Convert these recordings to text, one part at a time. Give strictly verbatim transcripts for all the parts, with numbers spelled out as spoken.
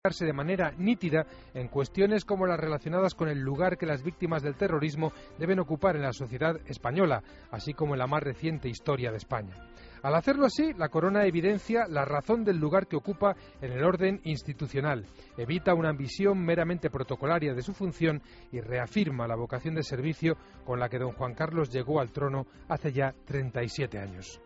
de manera nítida en cuestiones como las relacionadas con el lugar que las víctimas del terrorismo deben ocupar en la sociedad española, así como en la más reciente historia de España. Al hacerlo así, la Corona evidencia la razón del lugar que ocupa en el orden institucional, evita una visión meramente protocolaria de su función y reafirma la vocación de servicio con la que don Juan Carlos llegó al trono hace ya treinta y siete años.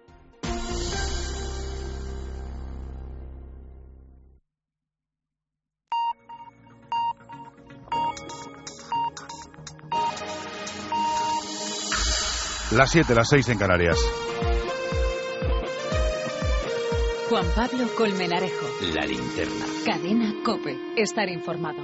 Las siete, las seis en Canarias. Juan Pablo Colmenarejo. La Linterna. Cadena COPE. Estar informado.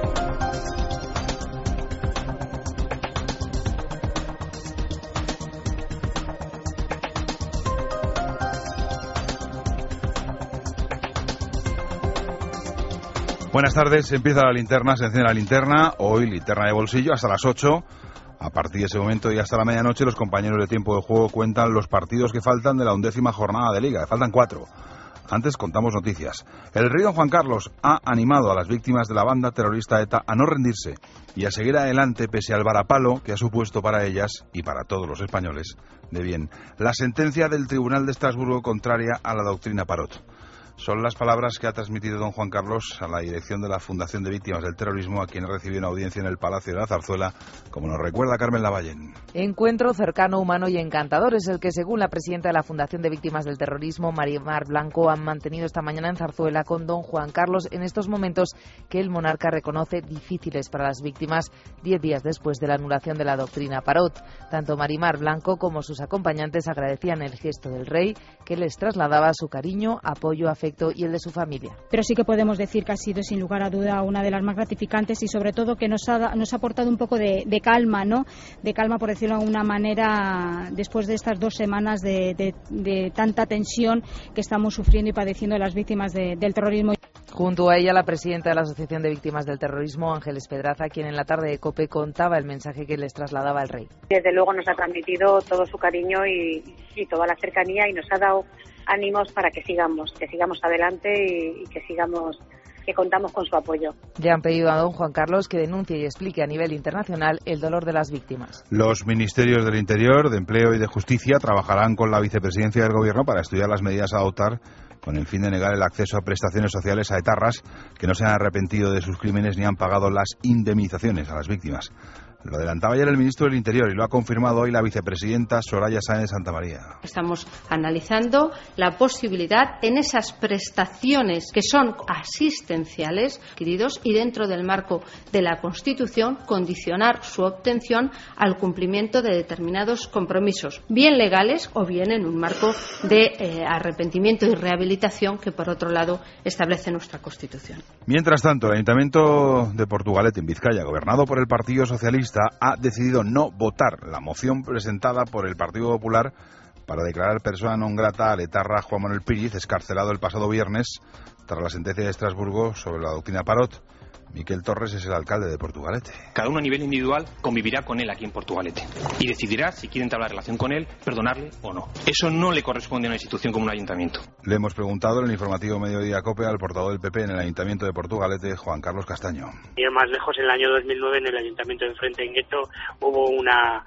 Buenas tardes, empieza la linterna, se enciende la linterna, hoy linterna de bolsillo hasta las ocho. A partir de ese momento y hasta la medianoche los compañeros de Tiempo de Juego cuentan los partidos que faltan de la undécima jornada de Liga. Faltan cuatro. Antes contamos noticias. El rey don Juan Carlos ha animado a las víctimas de la banda terrorista ETA a no rendirse y a seguir adelante pese al varapalo que ha supuesto para ellas y para todos los españoles de bien la sentencia del Tribunal de Estrasburgo contraria a la doctrina Parot. Son las palabras que ha transmitido don Juan Carlos a la dirección de la Fundación de Víctimas del Terrorismo, a quien recibió una audiencia en el Palacio de la Zarzuela, como nos recuerda Carmen Lavallén. Encuentro cercano, humano y encantador es el que, según la presidenta de la Fundación de Víctimas del Terrorismo, Marimar Blanco, han mantenido esta mañana en Zarzuela con don Juan Carlos en estos momentos que el monarca reconoce difíciles para las víctimas, diez días después de la anulación de la doctrina Parot. Tanto Marimar Blanco como sus acompañantes agradecían el gesto del rey, que les trasladaba su cariño, apoyo, afecto y el de su familia. Pero sí que podemos decir que ha sido sin lugar a duda una de las más gratificantes y sobre todo que nos ha, nos ha aportado un poco de, de calma, ¿no? De calma, por decirlo de alguna manera, después de estas dos semanas de, de, de tanta tensión que estamos sufriendo y padeciendo las víctimas de, del terrorismo. Junto a ella, la presidenta de la Asociación de Víctimas del Terrorismo, Ángeles Pedraza, quien en la tarde de COPE contaba el mensaje que les trasladaba el rey. Desde luego nos ha transmitido todo su cariño y, y toda la cercanía y nos ha dado ánimos para que sigamos, que sigamos adelante y, y que sigamos, que contamos con su apoyo. Ya han pedido a don Juan Carlos que denuncie y explique a nivel internacional el dolor de las víctimas. Los ministerios del Interior, de Empleo y de Justicia trabajarán con la vicepresidencia del Gobierno para estudiar las medidas a adoptar con el fin de negar el acceso a prestaciones sociales a etarras que no se han arrepentido de sus crímenes ni han pagado las indemnizaciones a las víctimas. Lo adelantaba ayer el ministro del Interior y lo ha confirmado hoy la vicepresidenta Soraya Sáenz de Santamaría. Estamos analizando la posibilidad en esas prestaciones que son asistenciales adquiridos y dentro del marco de la Constitución condicionar su obtención al cumplimiento de determinados compromisos, bien legales o bien en un marco de eh, arrepentimiento y rehabilitación que por otro lado establece nuestra Constitución. Mientras tanto, el Ayuntamiento de Portugalete en Vizcaya, gobernado por el Partido Socialista, ha decidido no votar la moción presentada por el Partido Popular para declarar persona non grata al etarra Juan Manuel Píriz, excarcelado el pasado viernes tras la sentencia de Estrasburgo sobre la doctrina Parot. Miquel Torres es el alcalde de Portugalete. Cada uno a nivel individual convivirá con él aquí en Portugalete y decidirá si quiere entablar relación con él, perdonarle o no. Eso no le corresponde a una institución como un ayuntamiento. Le hemos preguntado en el informativo Mediodía COPE al portavoz del P P en el Ayuntamiento de Portugalete, Juan Carlos Castaño. Y más lejos, en el año dos mil nueve, en el Ayuntamiento de Enfrente en Gueto, hubo una,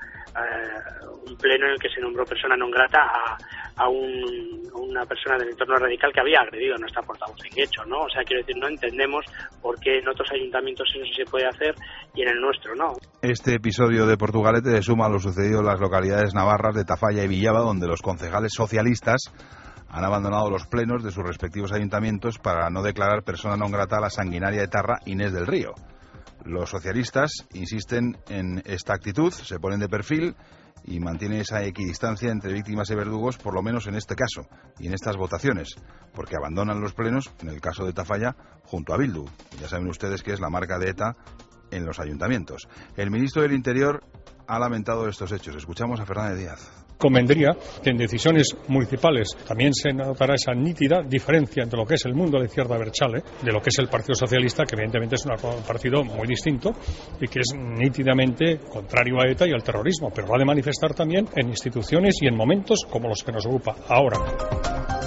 uh, un pleno en el que se nombró persona non grata a, a un, una persona del entorno radical que había agredido a nuestra portavoz en Guecho, ¿no? O sea, quiero decir, no entendemos por qué en otros ayuntamientos eso sí se puede hacer y en el nuestro no. Este episodio de Portugalete se suma a lo sucedido en las localidades navarras de Tafalla y Villava, donde los concejales socialistas han abandonado los plenos de sus respectivos ayuntamientos para no declarar persona non grata a la sanguinaria etarra Inés del Río. Los socialistas insisten en esta actitud, se ponen de perfil y mantienen esa equidistancia entre víctimas y verdugos, por lo menos en este caso y en estas votaciones, porque abandonan los plenos, en el caso de Tafalla, junto a Bildu. Ya saben ustedes que es la marca de ETA en los ayuntamientos. El ministro del Interior ha lamentado estos hechos. Escuchamos a Fernández Díaz. Convendría que en decisiones municipales también se notara esa nítida diferencia entre lo que es el mundo de Izquierda Abertzale, de lo que es el Partido Socialista, que evidentemente es un partido muy distinto y que es nítidamente contrario a ETA y al terrorismo, pero lo ha de manifestar también en instituciones y en momentos como los que nos ocupa ahora.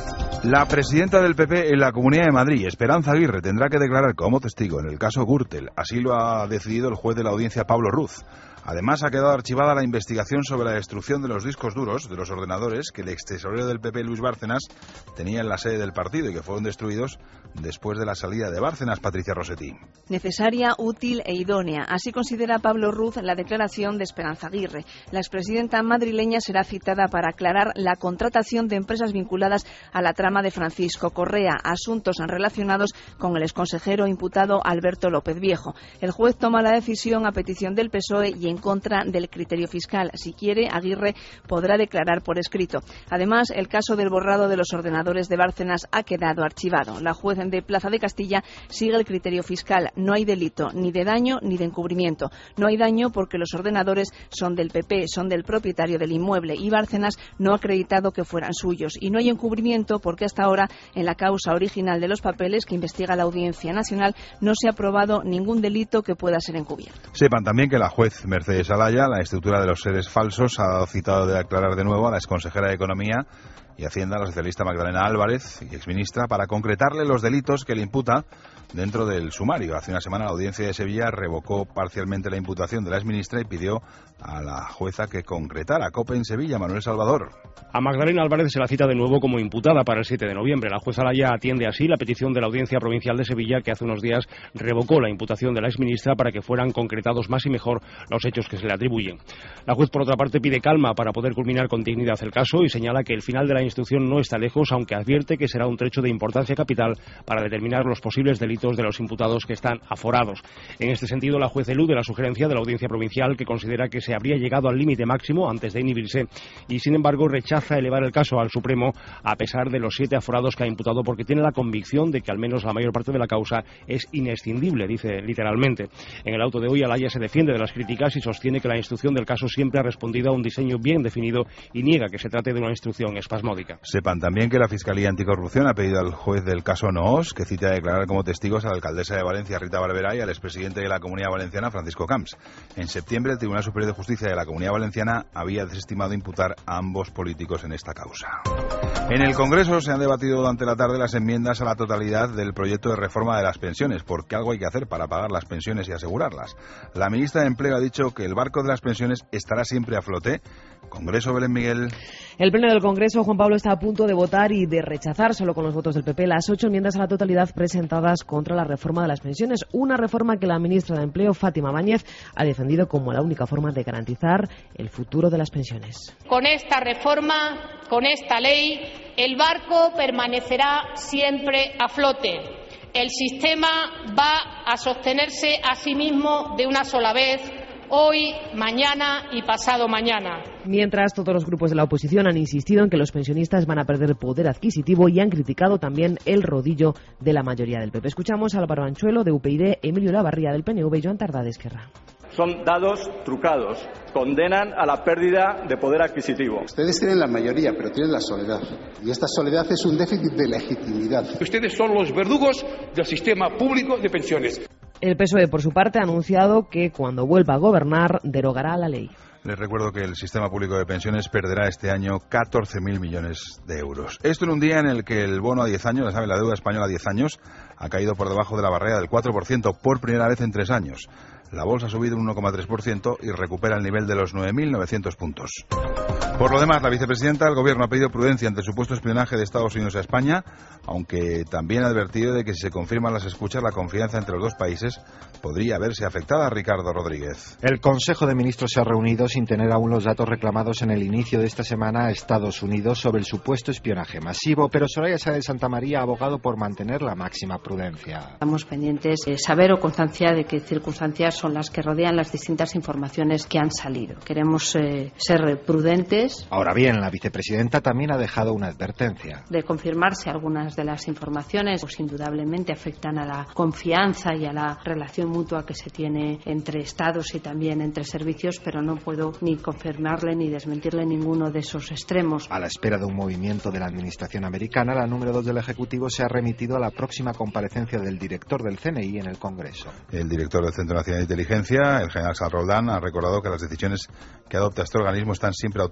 La presidenta del P P en la Comunidad de Madrid, Esperanza Aguirre, tendrá que declarar como testigo en el caso Gürtel. Así lo ha decidido el juez de la audiencia, Pablo Ruz. Además, ha quedado archivada la investigación sobre la destrucción de los discos duros de los ordenadores que el extesorero del P P, Luis Bárcenas, tenía en la sede del partido y que fueron destruidos después de la salida de Bárcenas. Patricia Rossetti. Necesaria, útil e idónea. Así considera Pablo Ruz la declaración de Esperanza Aguirre. La expresidenta madrileña será citada para aclarar la contratación de empresas vinculadas a la trama de Francisco Correa, asuntos relacionados con el exconsejero imputado Alberto López Viejo. El juez toma la decisión a petición del P S O E y en contra del criterio fiscal. Si quiere, Aguirre podrá declarar por escrito. Además, el caso del borrado de los ordenadores de Bárcenas ha quedado archivado. La juez de Plaza de Castilla sigue el criterio fiscal. No hay delito ni de daño ni de encubrimiento. No hay daño porque los ordenadores son del P P, son del propietario del inmueble y Bárcenas no ha acreditado que fueran suyos. Y no hay encubrimiento porque hasta ahora, en la causa original de los papeles que investiga la Audiencia Nacional, no se ha probado ningún delito que pueda ser encubierto. Sepan también que la juez Mercedes Alaya, la estructura de los seres falsos, ha dado citado de declarar de nuevo a la exconsejera de Economía y Hacienda, la socialista Magdalena Álvarez, y exministra, para concretarle los delitos que le imputa dentro del sumario. Hace una semana la Audiencia de Sevilla revocó parcialmente la imputación de la exministra y pidió a la jueza que concretara. COPE en Sevilla, Manuel Salvador. A Magdalena Álvarez se la cita de nuevo como imputada para el siete de noviembre. La jueza Alaya atiende así la petición de la Audiencia Provincial de Sevilla, que hace unos días revocó la imputación de la exministra para que fueran concretados más y mejor los hechos que se le atribuyen. La juez, por otra parte, pide calma para poder culminar con dignidad el caso y señala que el final de la instrucción no está lejos, aunque advierte que será un trecho de importancia capital para determinar los posibles delitos de los imputados que están aforados. En este sentido, la juez elude la sugerencia de la Audiencia Provincial, que considera que se habría llegado al límite máximo antes de inhibirse y, sin embargo, rechaza elevar el caso al Supremo a pesar de los siete aforados que ha imputado, porque tiene la convicción de que al menos la mayor parte de la causa es inescindible, dice literalmente. En el auto de hoy, Alaya se defiende de las críticas y sostiene que la instrucción del caso siempre ha respondido a un diseño bien definido y niega que se trate de una instrucción espasmódica. Sepan también que la Fiscalía Anticorrupción ha pedido al juez del caso Noós que cite a declarar como testigos a la alcaldesa de Valencia, Rita Barberá, y al expresidente de la Comunidad Valenciana, Francisco Camps. En septiembre, el Tribunal Superior de Justicia de la Comunidad Valenciana había desestimado imputar a ambos políticos en esta causa. En el Congreso se han debatido durante la tarde las enmiendas a la totalidad del proyecto de reforma de las pensiones, porque algo hay que hacer para pagar las pensiones y asegurarlas. La ministra de Empleo ha dicho que el barco de las pensiones estará siempre a flote. Congreso, Belén Miguel. El Pleno del Congreso, Juan Pablo, está a punto de votar y de rechazar, solo con los votos del P P, las ocho enmiendas a la totalidad presentadas contra la reforma de las pensiones. Una reforma que la ministra de Empleo, Fátima Báñez, ha defendido como la única forma de garantizar el futuro de las pensiones. Con esta reforma, con esta ley, el barco permanecerá siempre a flote. El sistema va a sostenerse a sí mismo de una sola vez, hoy, mañana y pasado mañana. Mientras, todos los grupos de la oposición han insistido en que los pensionistas van a perder poder adquisitivo y han criticado también el rodillo de la mayoría del P P. Escuchamos a Álvaro Anchuelo, de U P YD, Emilio Lavarría, del P N V, y Joan Tardá, de Esquerra. Son dados trucados, condenan a la pérdida de poder adquisitivo. Ustedes tienen la mayoría, pero tienen la soledad. Y esta soledad es un déficit de legitimidad. Ustedes son los verdugos del sistema público de pensiones. El P S O E, por su parte, ha anunciado que cuando vuelva a gobernar derogará la ley. Les recuerdo que el sistema público de pensiones perderá este año catorce mil millones de euros. Esto en un día en el que el bono a diez años, ya saben, la deuda española a diez años, ha caído por debajo de la barrera del cuatro por ciento por primera vez en tres años. La bolsa ha subido un uno coma tres por ciento y recupera el nivel de los nueve mil novecientos puntos. Por lo demás, la vicepresidenta del Gobierno ha pedido prudencia ante el supuesto espionaje de Estados Unidos a España, aunque también ha advertido de que si se confirman las escuchas, la confianza entre los dos países podría verse afectada. Ricardo Rodríguez. El Consejo de Ministros se ha reunido sin tener aún los datos reclamados en el inicio de esta semana a Estados Unidos sobre el supuesto espionaje masivo, pero Soraya Sáenz de Santa María ha abogado por mantener la máxima prudencia. Estamos pendientes de saber o constancia de qué circunstancias son las que rodean las distintas informaciones que han salido. Queremos eh, ser prudentes. Ahora bien, la vicepresidenta también ha dejado una advertencia. De confirmarse algunas de las informaciones, pues indudablemente afectan a la confianza y a la relación mutua que se tiene entre Estados y también entre servicios, pero no puedo ni confirmarle ni desmentirle ninguno de esos extremos. A la espera de un movimiento de la administración americana, la número dos del Ejecutivo se ha remitido a la próxima comparecencia del director del C N I en el Congreso. El director del Centro Nacional de Inteligencia, el general Sal Roldán, ha recordado que las decisiones que adopta este organismo están siempre autorizadas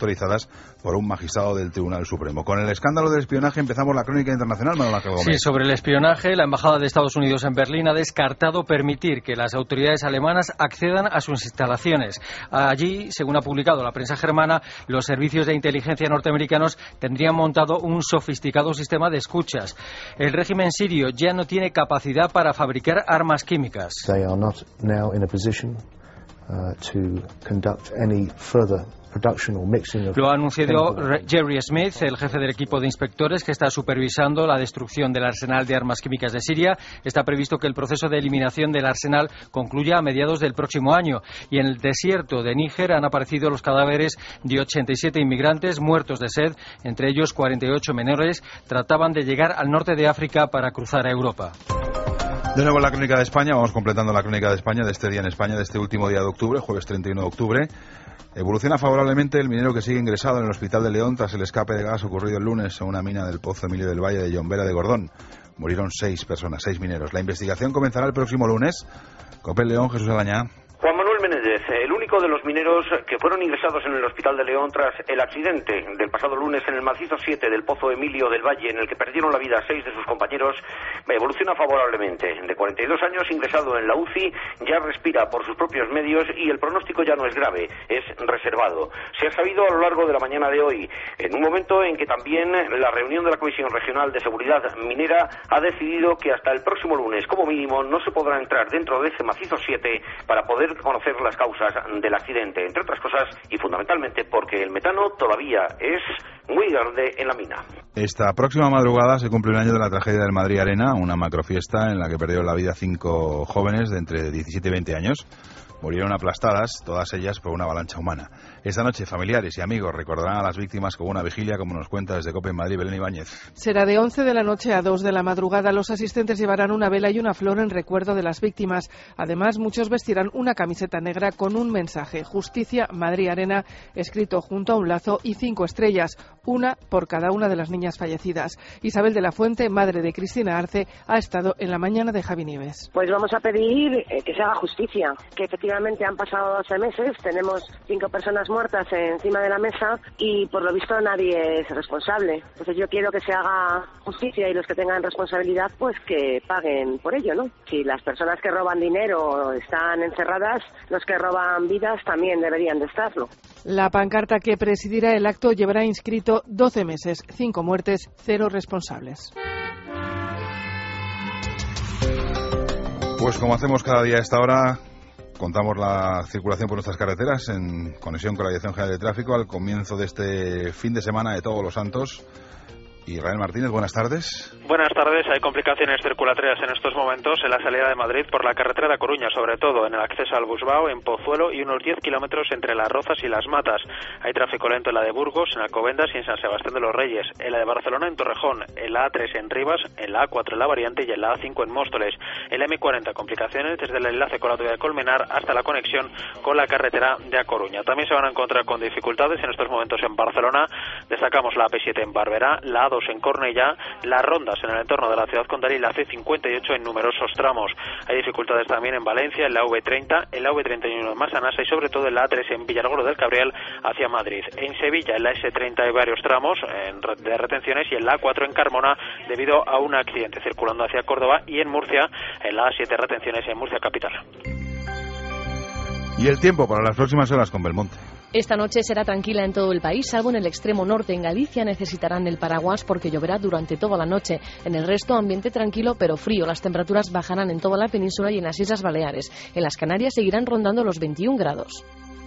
autorizadas por un magistrado del Tribunal Supremo. Con el escándalo del espionaje empezamos la crónica internacional, Manuel Ángel Gómez. Sí, sobre el espionaje, la Embajada de Estados Unidos en Berlín ha descartado permitir que las autoridades alemanas accedan a sus instalaciones. Allí, según ha publicado la prensa germana, los servicios de inteligencia norteamericanos tendrían montado un sofisticado sistema de escuchas. El régimen sirio ya no tiene capacidad para fabricar armas químicas. They are not now in a position uh, to conduct any further production or mixing of. Lo ha anunciado Jerry Smith, el jefe del equipo de inspectores que está supervisando la destrucción del arsenal de armas químicas de Siria. Está previsto que el proceso de eliminación del arsenal concluya a mediados del próximo año. Y en el desierto de Níger han aparecido los cadáveres de ochenta y siete inmigrantes muertos de sed, entre ellos cuarenta y ocho menores. Trataban de llegar al norte de África para cruzar a Europa. De nuevo la crónica de España, vamos completando la crónica de España de este día en España, de este último día de octubre, jueves treinta y uno de octubre. Evoluciona favorablemente el minero que sigue ingresado en el Hospital de León tras el escape de gas ocurrido el lunes en una mina del Pozo Emilio del Valle de Llombera de Gordón. Murieron seis personas, seis mineros. La investigación comenzará el próximo lunes. COPE León, Jesús Alañá. Juan Manuel Menéndez, el único de los mineros que fueron ingresados en el Hospital de León tras el accidente del pasado lunes en el macizo siete del Pozo Emilio del Valle, en el que perdieron la vida seis de sus compañeros, evoluciona favorablemente. De cuarenta y dos años, ingresado en la U C I, ya respira por sus propios medios y el pronóstico ya no es grave, es reservado. Se ha sabido a lo largo de la mañana de hoy, en un momento en que también la reunión de la Comisión Regional de Seguridad Minera ha decidido que hasta el próximo lunes, como mínimo, no se podrá entrar dentro de ese macizo siete para poder conocer las causas del accidente, entre otras cosas y fundamentalmente porque el metano todavía es muy grande en la mina. Esta próxima madrugada se cumple un año de la tragedia del Madrid Arena, una macrofiesta en la que perdieron la vida cinco jóvenes de entre diecisiete y veinte años. Murieron aplastadas, todas ellas por una avalancha humana. Esta noche, familiares y amigos recordarán a las víctimas con una vigilia, como nos cuenta desde COPE en Madrid, Belén Ibáñez. Será de once de la noche a dos de la madrugada. Los asistentes llevarán una vela y una flor en recuerdo de las víctimas. Además, muchos vestirán una camiseta negra con un mensaje: Justicia, Madrid Arena, escrito junto a un lazo, y cinco estrellas, una por cada una de las niñas fallecidas. Isabel de la Fuente, madre de Cristina Arce, ha estado en la mañana de Javi Nieves. Pues vamos a pedir eh, que se haga justicia, que efectivamente han pasado doce meses, tenemos cinco personas muertas encima de la mesa y por lo visto nadie es responsable. Entonces yo quiero que se haga justicia y los que tengan responsabilidad pues que paguen por ello, ¿no? Si las personas que roban dinero están encerradas, los que roban vidas también deberían de estarlo. La pancarta que presidirá el acto llevará inscrito doce meses, cinco muertes, cero responsables. Pues como hacemos cada día a esta hora, contamos la circulación por nuestras carreteras en conexión con la Dirección General de Tráfico al comienzo de este fin de semana de Todos los Santos. Israel Martínez, buenas tardes. Buenas tardes. Hay complicaciones circulatorias en estos momentos en la salida de Madrid por la carretera de A Coruña, sobre todo en el acceso al Busbao, en Pozuelo y unos diez kilómetros entre Las Rozas y Las Matas. Hay tráfico lento en la de Burgos, en Alcobendas y en San Sebastián de los Reyes, en la de Barcelona en Torrejón, en la A tres en Rivas, en la A cuatro en La Variante y en la A cinco en Móstoles. En la M cuarenta complicaciones desde el enlace con la autovía de Colmenar hasta la conexión con la carretera de A Coruña. También se van a encontrar con dificultades en estos momentos en Barcelona. Destacamos la A P siete en Barberá, la A dos en Cornellá, las rondas en el entorno de la ciudad condal y la C cincuenta y ocho en numerosos tramos. Hay dificultades también en Valencia, en la V treinta, en la V treinta y uno en Massanassa y sobre todo en la A tres en Villargordo del Cabriel hacia Madrid. En Sevilla, en la S treinta hay varios tramos en, de retenciones y en la A cuatro en Carmona debido a un accidente circulando hacia Córdoba, y en Murcia, en la A siete retenciones en Murcia capital. Y el tiempo para las próximas horas con Belmonte. Esta noche será tranquila en todo el país, salvo en el extremo norte. En Galicia necesitarán el paraguas porque lloverá durante toda la noche. En el resto, ambiente tranquilo pero frío. Las temperaturas bajarán en toda la península y en las Islas Baleares. En las Canarias seguirán rondando los veintiún grados.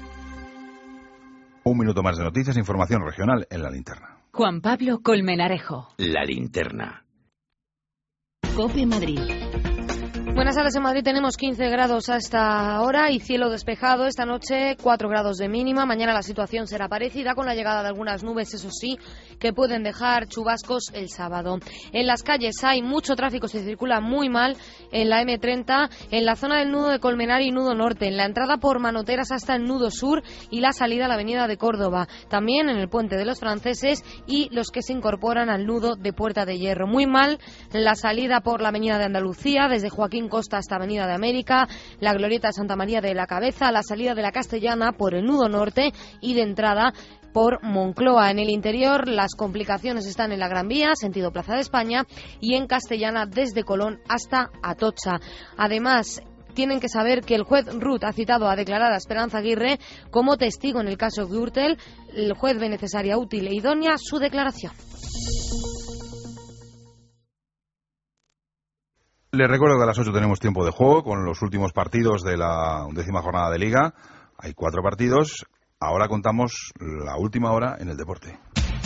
Un minuto más de noticias, información regional en La Linterna. Juan Pablo Colmenarejo. La Linterna. COPE Madrid. Buenas tardes. En Madrid tenemos quince grados a esta hora y cielo despejado. Esta noche cuatro grados de mínima. Mañana la situación será parecida, con la llegada de algunas nubes, eso sí, que pueden dejar chubascos el sábado. En las calles hay mucho tráfico, se circula muy mal en la M treinta, en la zona del nudo de Colmenar y nudo norte, en la entrada por Manoteras hasta el nudo sur y la salida a la avenida de Córdoba. También en el puente de los Franceses y los que se incorporan al nudo de Puerta de Hierro. Muy mal la salida por la avenida de Andalucía, desde Joaquín Costa hasta Avenida de América, la glorieta de Santa María de la Cabeza, la salida de la Castellana por el nudo norte y de entrada por Moncloa. En el interior, las complicaciones están en la Gran Vía, sentido Plaza de España, y en Castellana desde Colón hasta Atocha. Además, tienen que saber que el juez Ruth ha citado a declarar a Esperanza Aguirre como testigo en el caso Gürtel. El juez ve necesaria, útil e idónea su declaración. Les recuerdo que a las ocho tenemos tiempo de juego con los últimos partidos de la undécima jornada de Liga. Hay cuatro partidos. Ahora contamos la última hora en el deporte.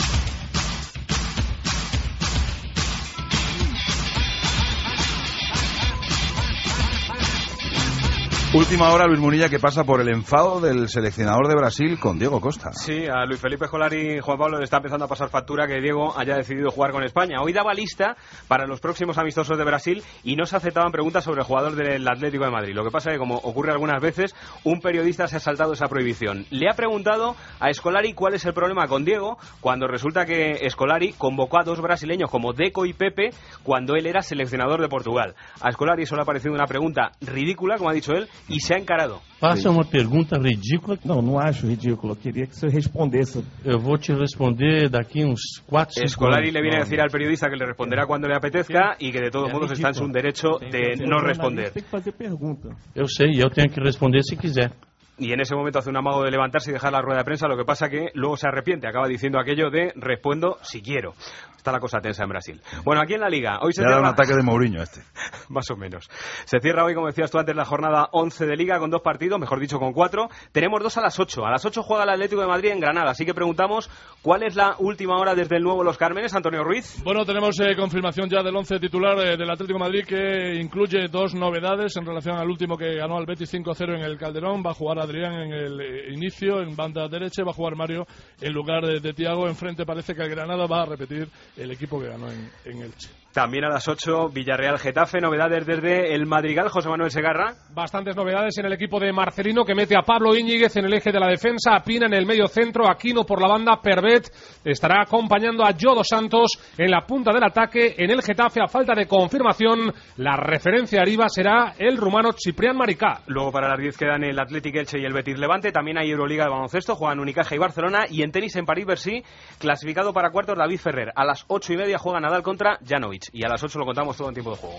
Última hora, Luis Munilla, que pasa por el enfado del seleccionador de Brasil con Diego Costa. Sí, a Luis Felipe Scolari y Juan Pablo le está empezando a pasar factura que Diego haya decidido jugar con España. Hoy daba lista para los próximos amistosos de Brasil y no se aceptaban preguntas sobre el jugador del Atlético de Madrid. Lo que pasa es que, como ocurre algunas veces, un periodista se ha saltado esa prohibición. Le ha preguntado a Scolari cuál es el problema con Diego, cuando resulta que Scolari convocó a dos brasileños como Deco y Pepe cuando él era seleccionador de Portugal. A Scolari solo ha parecido una pregunta ridícula, como ha dicho él, y se ha encarado. Faça uma pergunta ridícula. Não, não acho ridículo. Eu queria que você respondesse. Eu vou te responder daqui uns cuatro, cinco Scolari anos. le viene a decir al periodista que le responderá cuando le apetezca y que de todos modos está en su derecho de no responder. Tem que fazer pergunta. Eu sei, eu tenho que responder se quiser. Y en ese momento hace un amago de levantarse y dejar la rueda de prensa, lo que pasa que luego se arrepiente, acaba diciendo aquello de respondo si quiero. Está la cosa tensa en Brasil. Bueno, aquí en la Liga, hoy se Le ha dado cierra... un ataque de Mourinho este. Más o menos. Se cierra hoy, como decías tú antes, la jornada once de Liga con dos partidos, mejor dicho con cuatro. Tenemos dos a las ocho. A las ocho juega el Atlético de Madrid en Granada, así que preguntamos cuál es la última hora desde el nuevo Los Cármenes, Antonio Ruiz. Bueno, tenemos eh, confirmación ya del once titular eh, del Atlético de Madrid, que incluye dos novedades en relación al último que ganó al Betis cinco cero en el Calderón. Va a jugar Adrián en el eh, inicio, en banda derecha, y va a jugar Mario en lugar de, de Thiago. Enfrente parece que el Granada va a repetir el equipo que ganó en, en Elche. También a las ocho, Villarreal-Getafe, novedades desde el Madrigal, José Manuel Segarra. Bastantes novedades en el equipo de Marcelino, que mete a Pablo Íñiguez en el eje de la defensa, a Pina en el medio centro, Aquino por la banda, Pervet estará acompañando a Yodo Santos en la punta del ataque. En el Getafe, a falta de confirmación, la referencia arriba será el rumano Ciprián Maricá. Luego para las diez quedan el Athletic Elche y el Betis Levante. También hay Euroliga de baloncesto, juegan Unicaja y Barcelona. Y en tenis en París-Bercy, clasificado para cuartos David Ferrer. A las ocho y media juega Nadal contra Janovic. Y a las ocho lo contamos todo en tiempo de juego.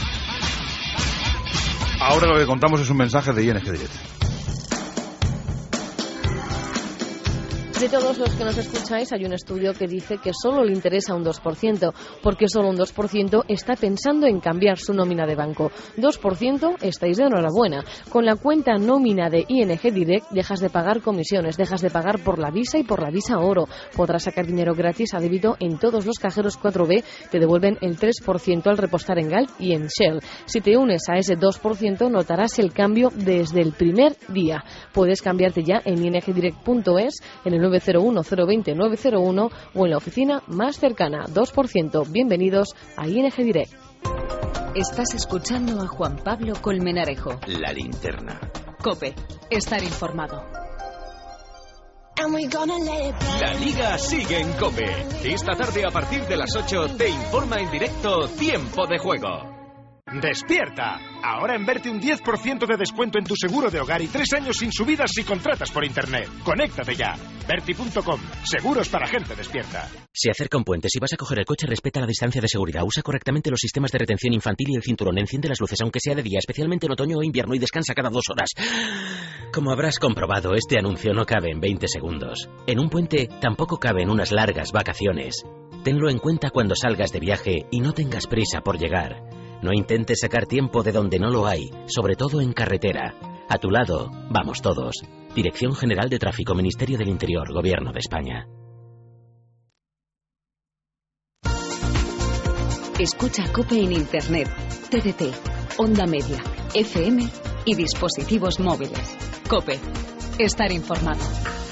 Ahora lo que contamos es un mensaje de I N G Direct. De todos los que nos escucháis, hay un estudio que dice que solo le interesa un dos por ciento, porque solo un dos por ciento está pensando en cambiar su nómina de banco. dos por ciento estáis de enhorabuena. Con la cuenta nómina de I N G Direct dejas de pagar comisiones, dejas de pagar por la Visa y por la Visa Oro. Podrás sacar dinero gratis a débito en todos los cajeros cuatro B, te devuelven el tres por ciento al repostar en Galp y en Shell. Si te unes a ese dos por ciento, notarás el cambio desde el primer día. Puedes cambiarte ya en i n g direct punto es, en el nueve cero uno cero dos cero nueve cero uno o en la oficina más cercana. dos por ciento. Bienvenidos a I N G Direct. Estás escuchando a Juan Pablo Colmenarejo. La linterna. COPE. Estar informado. La Liga sigue en COPE. Esta tarde, a partir de las ocho, te informa en directo Tiempo de Juego. ¡Despierta! Ahora en Berti un diez por ciento de descuento en tu seguro de hogar y tres años sin subidas si contratas por internet. ¡Conéctate ya! Berti punto com. Seguros para gente despierta. Se acerca un puente. Si vas a coger el coche, respeta la distancia de seguridad. Usa correctamente los sistemas de retención infantil y el cinturón. Enciende las luces, aunque sea de día, especialmente en otoño o invierno, y descansa cada dos horas. Como habrás comprobado, este anuncio no cabe en veinte segundos. En un puente tampoco caben unas largas vacaciones. Tenlo en cuenta cuando salgas de viaje y no tengas prisa por llegar. No intentes sacar tiempo de donde no lo hay, sobre todo en carretera. A tu lado, vamos todos. Dirección General de Tráfico, Ministerio del Interior, Gobierno de España. Escucha COPE en Internet, T D T, Onda Media, F M y dispositivos móviles. COPE. Estar informado.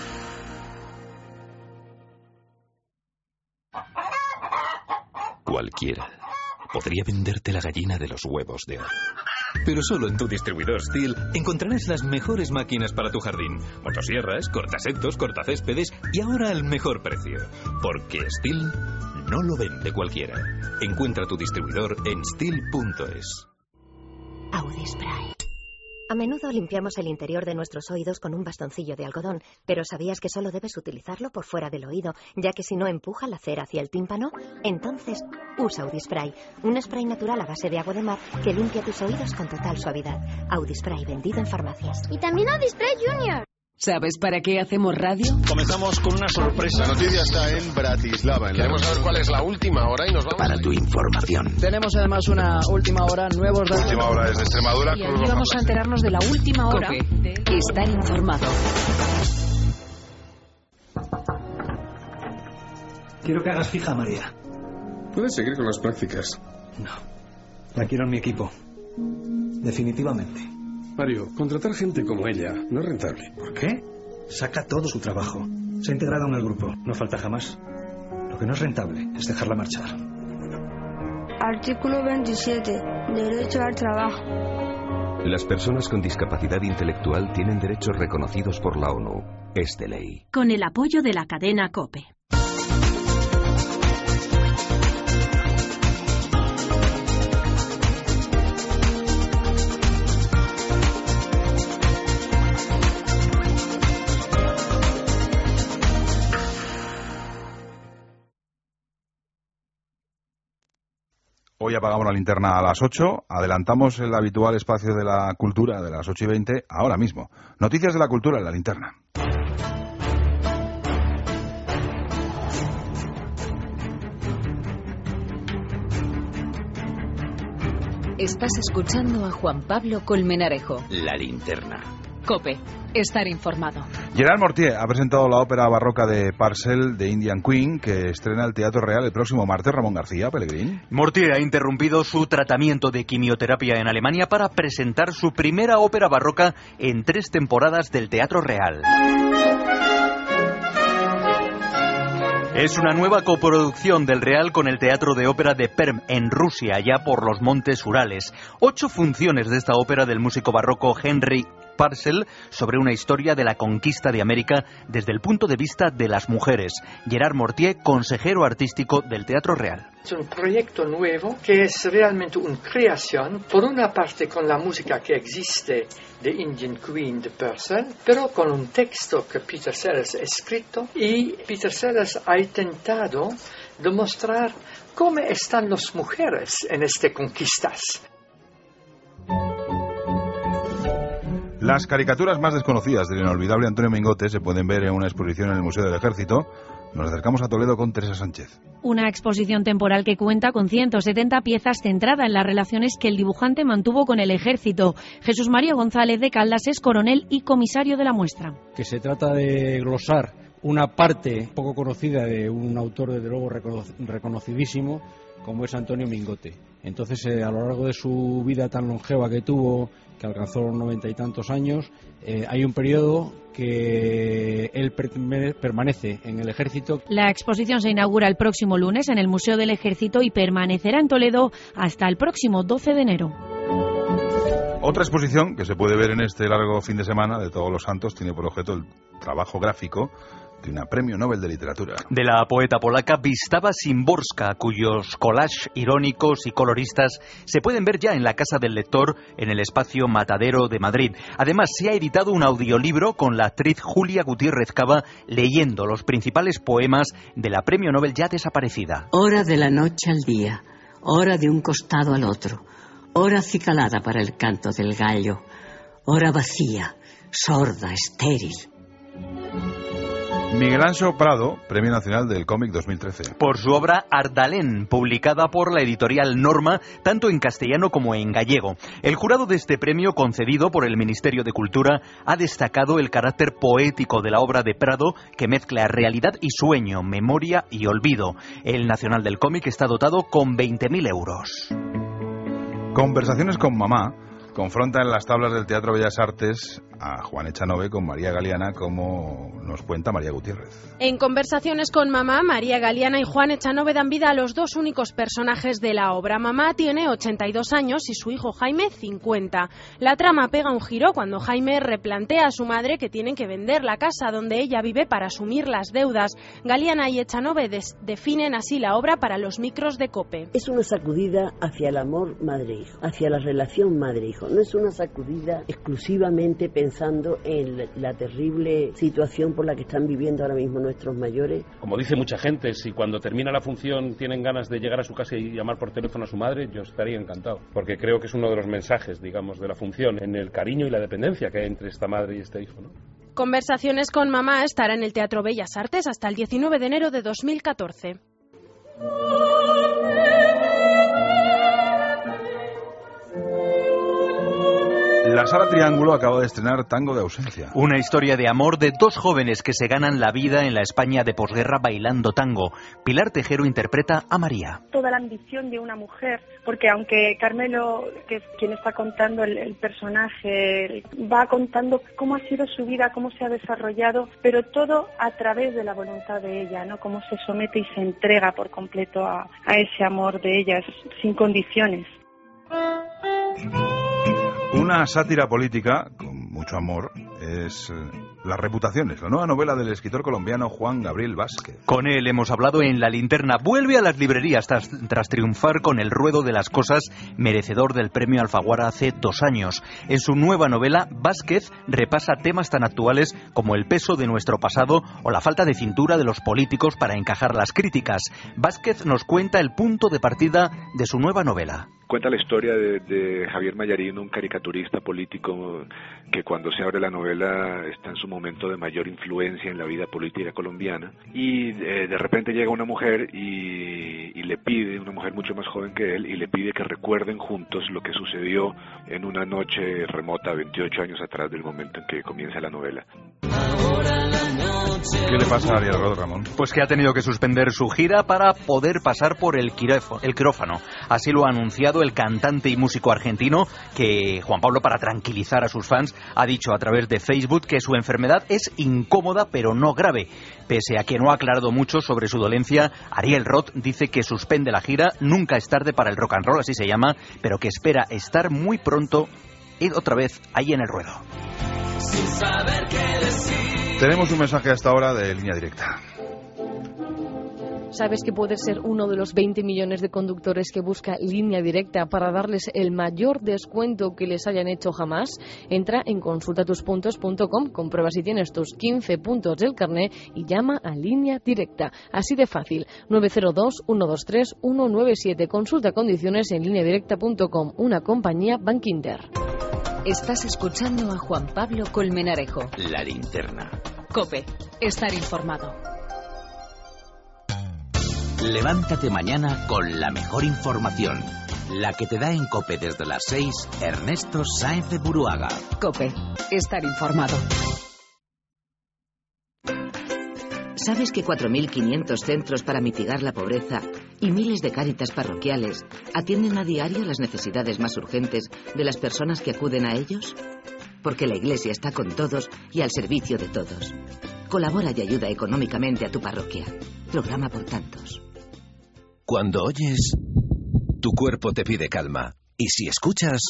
Cualquiera podría venderte la gallina de los huevos de oro. Pero solo en tu distribuidor Stihl encontrarás las mejores máquinas para tu jardín. Motosierras, cortasetos, cortacéspedes y ahora al mejor precio. Porque Stihl no lo vende cualquiera. Encuentra tu distribuidor en stihl punto es. Audi Spray. A menudo limpiamos el interior de nuestros oídos con un bastoncillo de algodón, pero ¿sabías que solo debes utilizarlo por fuera del oído, ya que si no empuja la cera hacia el tímpano? Entonces, usa Audispray, un spray natural a base de agua de mar que limpia tus oídos con total suavidad. Audispray, vendido en farmacias. Y también Audispray Junior. ¿Sabes para qué hacemos radio? Comenzamos con una sorpresa. La noticia está en Bratislava. En Queremos saber cuál es la última hora y nos vamos. Para tu información. Tenemos además una última hora, nuevos datos. La última hora es de Extremadura. Y aquí vamos a enterarnos de la última hora. Cope. Estar informado. Quiero que hagas fija, María. Puedes seguir con las prácticas. No. La quiero en mi equipo. Definitivamente. Mario, contratar gente como ella no es rentable. ¿Por qué? Saca todo su trabajo. Se ha integrado en el grupo. No falta jamás. Lo que no es rentable es dejarla marchar. Artículo veintisiete. Derecho al trabajo. Las personas con discapacidad intelectual tienen derechos reconocidos por la ONU. Es de ley. Con el apoyo de la cadena COPE. Hoy apagamos la linterna a las ocho, adelantamos el habitual espacio de la cultura de las ocho y veinte ahora mismo. Noticias de la cultura en la linterna. Estás escuchando a Juan Pablo Colmenarejo. La linterna. COPE. Estar informado. Gerard Mortier ha presentado la ópera barroca de Parcel de Indian Queen, que estrena el Teatro Real el próximo martes. Ramón García, Pellegrín. Mortier ha interrumpido su tratamiento de quimioterapia en Alemania para presentar su primera ópera barroca en tres temporadas del Teatro Real. Es una nueva coproducción del Real con el Teatro de Ópera de Perm, en Rusia, allá por los montes Urales. Ocho funciones de esta ópera del músico barroco Henry Parcel sobre una historia de la conquista de América desde el punto de vista de las mujeres. Gerard Mortier, consejero artístico del Teatro Real. Es un proyecto nuevo que es realmente una creación, por una parte con la música que existe de Indian Queen de Purcell, pero con un texto que Peter Sellers ha escrito, y Peter Sellers ha intentado demostrar cómo están las mujeres en estas conquistas. Las caricaturas más desconocidas del inolvidable Antonio Mingote se pueden ver en una exposición en el Museo del Ejército. Nos acercamos a Toledo con Teresa Sánchez. Una exposición temporal que cuenta con ciento setenta piezas centrada en las relaciones que el dibujante mantuvo con el Ejército. Jesús María González de Caldas es coronel y comisario de la muestra. Que se trata de glosar una parte poco conocida de un autor, desde luego, recono- reconocidísimo, como es Antonio Mingote. Entonces, eh, a lo largo de su vida tan longeva que tuvo, que alcanzó los noventa y tantos años, eh, hay un periodo que él permanece en el Ejército. La exposición se inaugura el próximo lunes en el Museo del Ejército y permanecerá en Toledo hasta el próximo doce de enero. Otra exposición que se puede ver en este largo fin de semana de Todos los Santos tiene por objeto el trabajo gráfico de una premio Nobel de literatura. De la poeta polaca Wisława Szymborska, cuyos collages irónicos y coloristas se pueden ver ya en la Casa del Lector, en el espacio Matadero de Madrid. Además, se ha editado un audiolibro con la actriz Julia Gutiérrez Cava leyendo los principales poemas de la premio Nobel ya desaparecida. Hora de la noche al día, hora de un costado al otro, hora acicalada para el canto del gallo, hora vacía, sorda, estéril. Miguel Anxo Prado, Premio Nacional del Cómic dos mil trece. Por su obra Ardalén, publicada por la editorial Norma, tanto en castellano como en gallego. El jurado de este premio, concedido por el Ministerio de Cultura, ha destacado el carácter poético de la obra de Prado, que mezcla realidad y sueño, memoria y olvido. El Nacional del Cómic está dotado con veinte mil euros. Conversaciones con mamá confronta en las tablas del Teatro Bellas Artes a Juan Echanove con María Galeana, como nos cuenta María Gutiérrez. En Conversaciones con Mamá, María Galeana y Juan Echanove dan vida a los dos únicos personajes de la obra. Mamá tiene ochenta y dos años y su hijo Jaime cincuenta. La trama pega un giro cuando Jaime replantea a su madre que tienen que vender la casa donde ella vive para asumir las deudas. Galeana y Echanove des- definen así la obra para los micros de COPE. Es una sacudida hacia el amor madre-hijo, hacia la relación madre-hijo. No es una sacudida exclusivamente pensando en la terrible situación por la que están viviendo ahora mismo nuestros mayores. Como dice mucha gente, si cuando termina la función tienen ganas de llegar a su casa y llamar por teléfono a su madre, yo estaría encantado, porque creo que es uno de los mensajes, digamos, de la función, en el cariño y la dependencia que hay entre esta madre y este hijo, ¿no? Conversaciones con Mamá estará en el Teatro Bellas Artes hasta el diecinueve de enero de dos mil catorce. La Sala Triángulo acaba de estrenar Tango de ausencia. Una historia de amor de dos jóvenes que se ganan la vida en la España de posguerra bailando tango. Pilar Tejero interpreta a María. Toda la ambición de una mujer, porque aunque Carmelo, que es quien está contando el, el personaje, va contando cómo ha sido su vida, cómo se ha desarrollado, pero todo a través de la voluntad de ella, ¿no? Cómo se somete y se entrega por completo a, a ese amor de ella, sin condiciones. Una sátira política, con mucho amor, es eh, Las reputaciones, la nueva novela del escritor colombiano Juan Gabriel Vázquez. Con él hemos hablado en La Linterna. Vuelve a las librerías tras, tras triunfar con El ruedo de las cosas, merecedor del premio Alfaguara hace dos años. En su nueva novela, Vázquez repasa temas tan actuales como el peso de nuestro pasado o la falta de cintura de los políticos para encajar las críticas. Vázquez nos cuenta el punto de partida de su nueva novela. Cuenta la historia de, de Javier Mayarín, un caricaturista político que cuando se abre la novela está en su momento de mayor influencia en la vida política colombiana, y eh, de repente llega una mujer y, y le pide, una mujer mucho más joven que él, y le pide que recuerden juntos lo que sucedió en una noche remota, veintiocho años atrás del momento en que comienza la novela. ¿Qué le pasa a Ariel Rod, Ramón? Pues que ha tenido que suspender su gira para poder pasar por el, quirófano, el quirófano. Así lo ha anunciado el cantante y músico argentino, que Juan Pablo, para tranquilizar a sus fans, ha dicho a través de Facebook que su enfermedad es incómoda pero no grave. Pese a que no ha aclarado mucho sobre su dolencia, Ariel Roth dice que suspende la gira, nunca es tarde para el rock and roll, así se llama, pero que espera estar muy pronto y otra vez ahí en el ruedo. Sin saber qué decir. Tenemos un mensaje hasta ahora de Línea Directa. ¿Sabes que puedes ser uno de los veinte millones de conductores que busca Línea Directa para darles el mayor descuento que les hayan hecho jamás? Entra en consulta tus puntos punto com, comprueba si tienes tus quince puntos del carné y llama a Línea Directa. Así de fácil, nueve cero dos, uno dos tres, uno nueve siete. Consulta condiciones en línea directa punto com, una compañía Bankinter. Estás escuchando a Juan Pablo Colmenarejo. La Linterna. COPE. Estar informado. Levántate mañana con la mejor información. La que te da en COPE desde las seis, Ernesto Sáenz de Buruaga. COPE. Estar informado. ¿Sabes que cuatro mil quinientos centros para mitigar la pobreza y miles de cáritas parroquiales atienden a diario las necesidades más urgentes de las personas que acuden a ellos? Porque la Iglesia está con todos y al servicio de todos. Colabora y ayuda económicamente a tu parroquia. Programa por tantos. Cuando oyes, tu cuerpo te pide calma. Y si escuchas,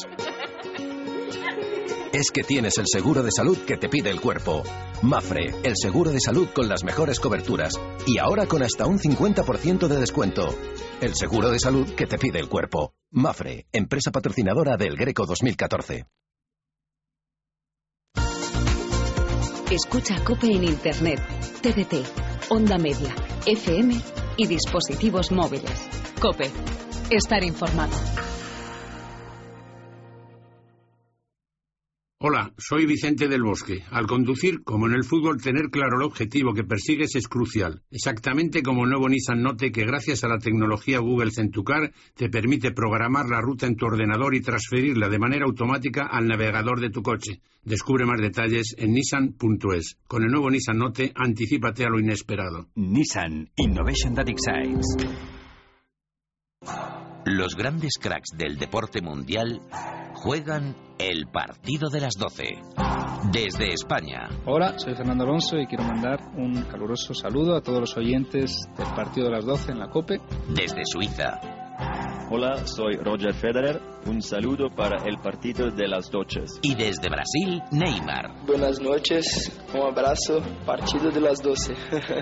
es que tienes el seguro de salud que te pide el cuerpo. Mafre, el seguro de salud con las mejores coberturas. Y ahora con hasta un cincuenta por ciento de descuento. El seguro de salud que te pide el cuerpo. Mafre, empresa patrocinadora del Greco dos mil catorce. Escucha COPE en Internet, T D T, Onda Media, F M y dispositivos móviles. COPE. Estar informado. Hola, soy Vicente del Bosque. Al conducir, como en el fútbol, tener claro el objetivo que persigues es crucial. Exactamente como el nuevo Nissan Note, que gracias a la tecnología Google Centucar te permite programar la ruta en tu ordenador y transferirla de manera automática al navegador de tu coche. Descubre más detalles en nissan punto es. Con el nuevo Nissan Note, anticípate a lo inesperado. Nissan Innovation That Excites. Los grandes cracks del deporte mundial juegan el partido de las doce. Desde España. Hola, soy Fernando Alonso y quiero mandar un caluroso saludo a todos los oyentes del partido de las doce en la COPE. Desde Suiza. Hola, soy Roger Federer. Un saludo para el partido de las doce. Y desde Brasil, Neymar. Buenas noches, un abrazo, partido de las doce.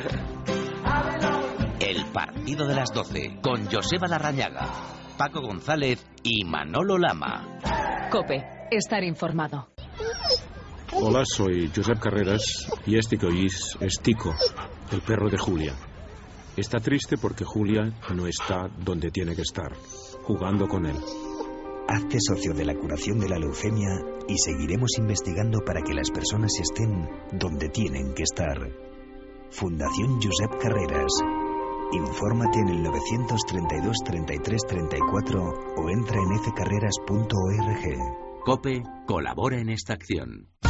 El partido de las doce, con Joseba Larrañaga, Paco González y Manolo Lama. COPE, estar informado. Hola, soy Josep Carreras y este que oís es Tico, el perro de Julia. Está triste porque Julia no está donde tiene que estar, jugando con él. Hazte socio de la curación de la leucemia y seguiremos investigando para que las personas estén donde tienen que estar. Fundación Josep Carreras. Infórmate en el novecientos treinta y dos, treinta y tres, treinta y cuatro o entra en f carreras punto org. COPE colabora en esta acción.